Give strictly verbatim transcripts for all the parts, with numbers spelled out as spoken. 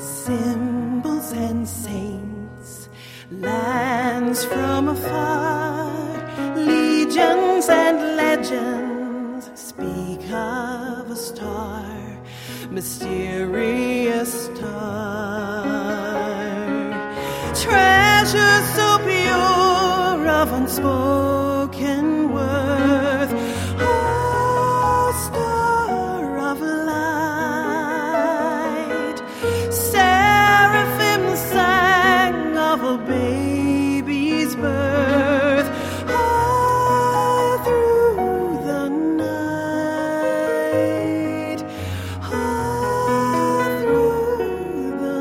symbols and saints, lands from afar, legions and legends speak of a star, mysterious star, treasure so pure of unspoken worth, oh, star of light, seraphim sang of a baby's birth, all through the night, all through the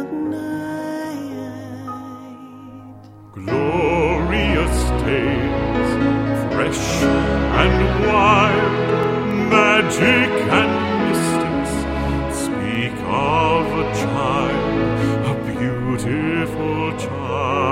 night. Glorious tales, fresh and wild, magic and mystics speak of a child, a beautiful child.